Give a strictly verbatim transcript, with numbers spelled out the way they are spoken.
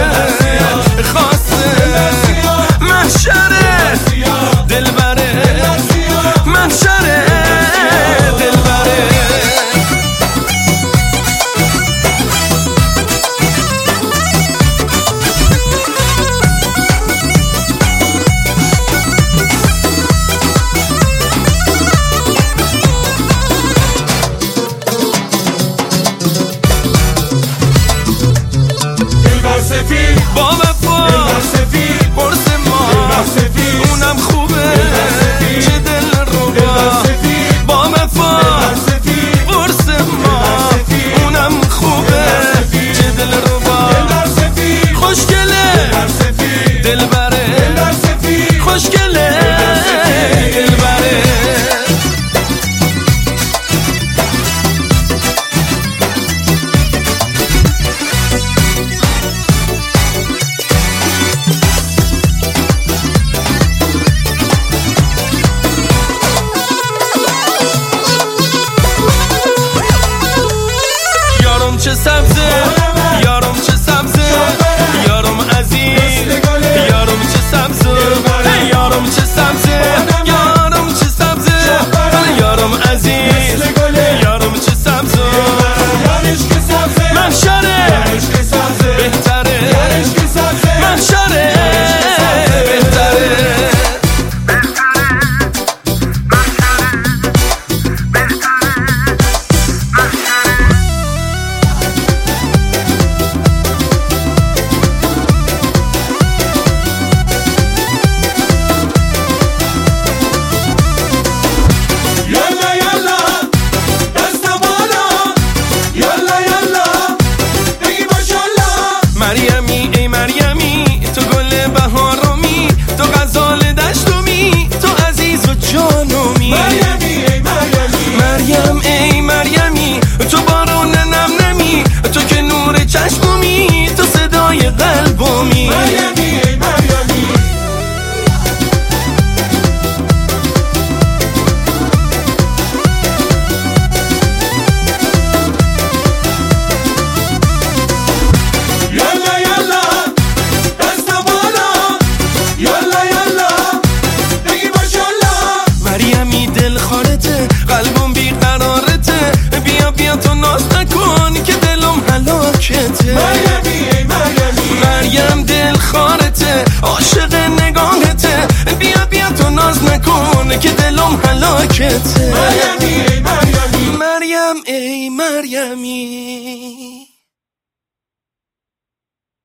خاصه محشره دلبره محشره دلبره با وفا قرص ما اونم خوبه چه دل رو با وفا قرص ما اونم خوبه چه دل رو خوشگله دلبره خوشگله دلبره چه سبزه یارم چه سبزه یارم عزیز یارم چه سبزه یارم چه سبزه یارم چه سبزه یارم عزیز یارم چه سبزه محشره بهتره محشره بهتره مریمی ای مریمی تو گل بهارمی تو غزال دشتمی تو عزیز و جانمی مریمی ای مریمی مریم ای مریمی تو بارون نم نمی تو که نور چشممی تو صدای قلبمی مریمی ای مریمی قلبم بیقرارته بیا بیا تو ناز نکن که دلم هلاکته مریمی ای مریمی مریم دل خارته عاشق نگاهته بیا بیا تو ناز نکن که دلم هلاکته مریمی ای مریمی مریم ای مریمی